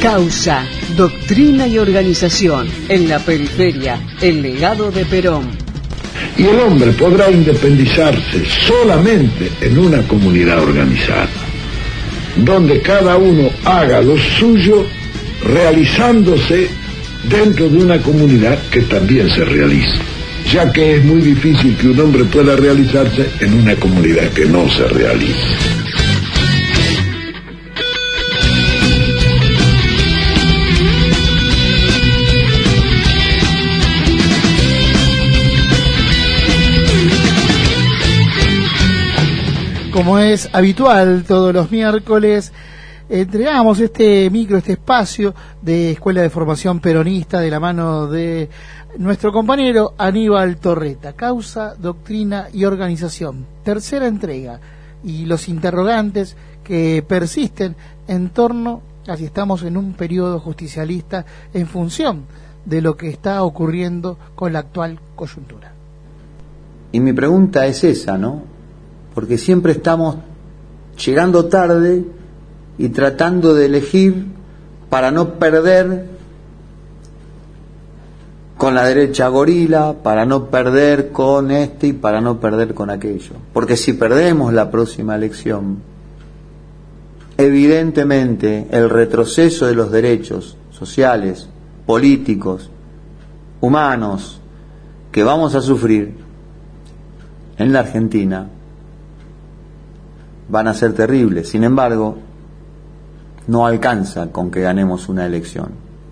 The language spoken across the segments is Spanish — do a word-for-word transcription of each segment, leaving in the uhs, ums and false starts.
Causa, doctrina y organización. En la periferia, el legado de Perón. Y el hombre podrá independizarse solamente en una comunidad organizada, donde cada uno haga lo suyo, realizándose dentro de una comunidad que también se realice, ya que es muy difícil que un hombre pueda realizarse en una comunidad que no se realice. Como es habitual, todos los miércoles entregamos este micro, este espacio de Escuela de Formación Peronista de la mano de nuestro compañero Aníbal Torreta. Causa, doctrina y organización. Tercera entrega. Y los interrogantes que persisten en torno a si estamos en un periodo justicialista en función de lo que está ocurriendo con la actual coyuntura. Y mi pregunta es esa, ¿no? Porque siempre estamos llegando tarde y tratando de elegir para no perder con la derecha gorila, para no perder con este y para no perder con aquello. Porque si perdemos la próxima elección, evidentemente el retroceso de los derechos sociales, políticos, humanos que vamos a sufrir en la Argentina van a ser terribles. Sin embargo, no alcanza con que ganemos una elección.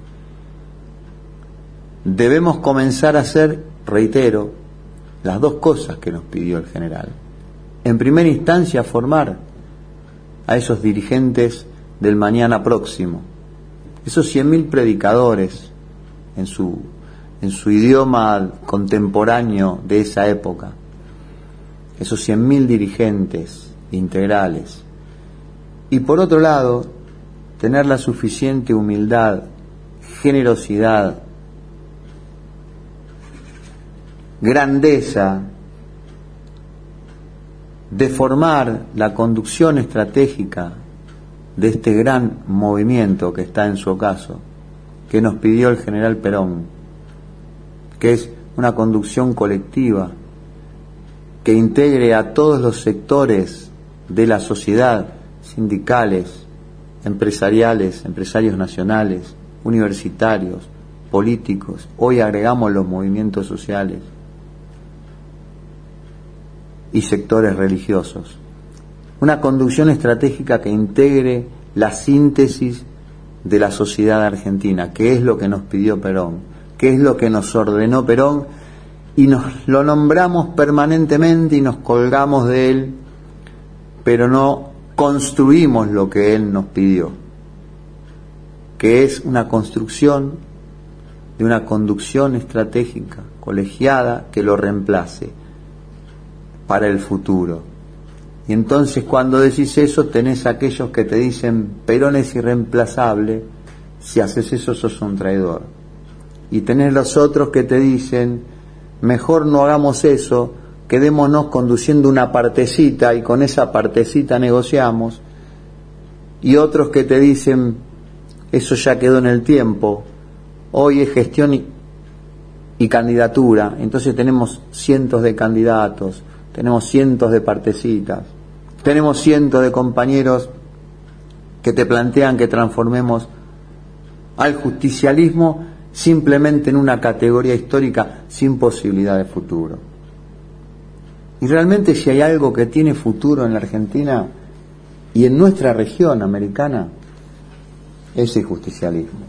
Debemos comenzar a hacer, reitero, las dos cosas que nos pidió el general. En primera instancia, formar a esos dirigentes del mañana próximo, esos cien mil predicadores en su, en su idioma contemporáneo de esa época, esos cien mil dirigentes integrales. Y por otro lado, tener la suficiente humildad, generosidad, grandeza de formar la conducción estratégica de este gran movimiento que está en su ocaso, que nos pidió el general Perón, que es una conducción colectiva que integre a todos los sectores de la sociedad, sindicales, empresariales, empresarios nacionales, universitarios, políticos. Hoy agregamos los movimientos sociales y sectores religiosos. Una conducción estratégica que integre la síntesis de la sociedad argentina, que es lo que nos pidió Perón, que es lo que nos ordenó Perón, y nos lo nombramos permanentemente y nos colgamos de él, pero no construimos lo que él nos pidió, que es una construcción de una conducción estratégica, colegiada, que lo reemplace para el futuro. Y entonces cuando decís eso, tenés aquellos que te dicen Perón es irreemplazable, si haces eso sos un traidor. Y tenés los otros que te dicen mejor no hagamos eso, quedémonos conduciendo una partecita y con esa partecita negociamos. Y otros que te dicen eso ya quedó en el tiempo, hoy es gestión y, y candidatura, entonces tenemos cientos de candidatos, tenemos cientos de partecitas, tenemos cientos de compañeros que te plantean que transformemos al justicialismo simplemente en una categoría histórica sin posibilidad de futuro. Y realmente si hay algo que tiene futuro en la Argentina y en nuestra región americana, es el justicialismo,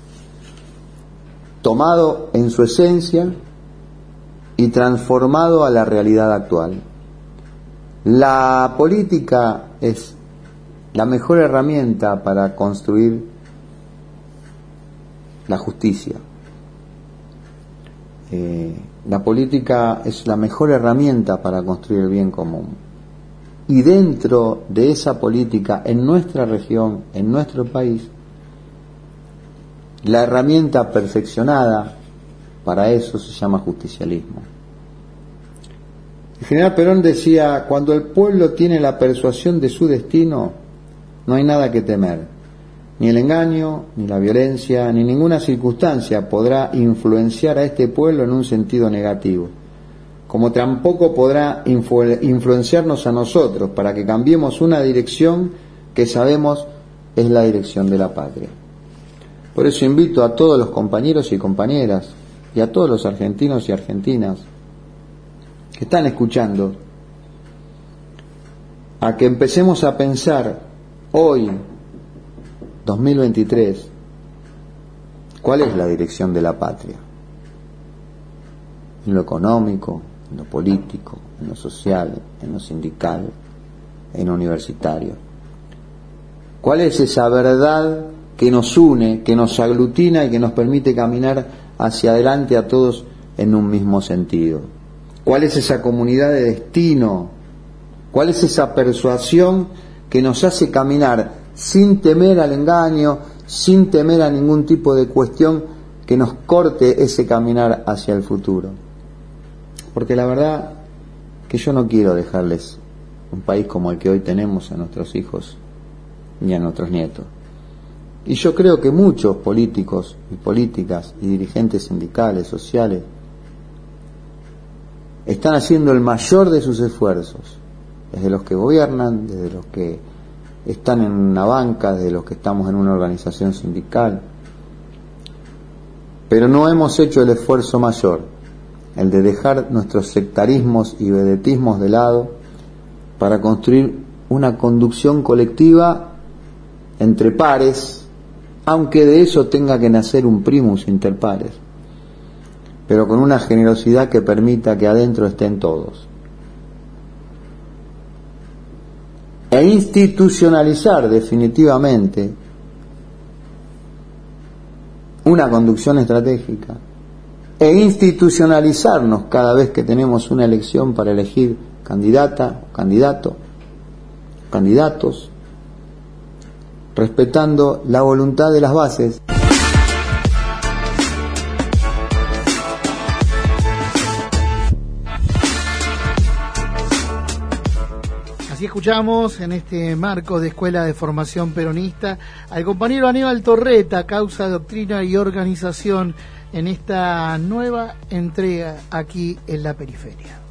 tomado en su esencia y transformado a la realidad actual. La política es la mejor herramienta para construir la justicia. Eh, la política es la mejor herramienta para construir el bien común. Y dentro de esa política, en nuestra región, en nuestro país, la herramienta perfeccionada para eso se llama justicialismo. El general Perón decía, cuando el pueblo tiene la persuasión de su destino, no hay nada que temer. Ni el engaño, ni la violencia, ni ninguna circunstancia podrá influenciar a este pueblo en un sentido negativo, como tampoco podrá influ- influenciarnos a nosotros para que cambiemos una dirección que sabemos es la dirección de la patria. Por eso invito a todos los compañeros y compañeras y a todos los argentinos y argentinas que están escuchando a que empecemos a pensar hoy, dos mil veintitrés, ¿cuál es la dirección de la patria? En lo económico, en lo político, en lo social, en lo sindical, en lo universitario. ¿Cuál es esa verdad que nos une, que nos aglutina y que nos permite caminar hacia adelante a todos en un mismo sentido? ¿Cuál es esa comunidad de destino? ¿Cuál es esa persuasión que nos hace caminar sin temer al engaño, sin temer a ningún tipo de cuestión que nos corte ese caminar hacia el futuro? Porque la verdad que yo no quiero dejarles un país como el que hoy tenemos a nuestros hijos ni a nuestros nietos. Y yo creo que muchos políticos y políticas y dirigentes sindicales, sociales, están haciendo el mayor de sus esfuerzos, desde los que gobiernan, desde los que están en una banca, desde los que estamos en una organización sindical, pero no hemos hecho el esfuerzo mayor, el de dejar nuestros sectarismos y vedetismos de lado para construir una conducción colectiva entre pares, aunque de eso tenga que nacer un primus inter pares, pero con una generosidad que permita que adentro estén todos. E institucionalizar definitivamente una conducción estratégica, e institucionalizarnos cada vez que tenemos una elección para elegir candidata, candidato, candidatos, respetando la voluntad de las bases. Así escuchamos en este marco de Escuela de Formación Peronista al compañero Aníbal Torreta, Causa, Doctrina y Organización, en esta nueva entrega aquí en la periferia.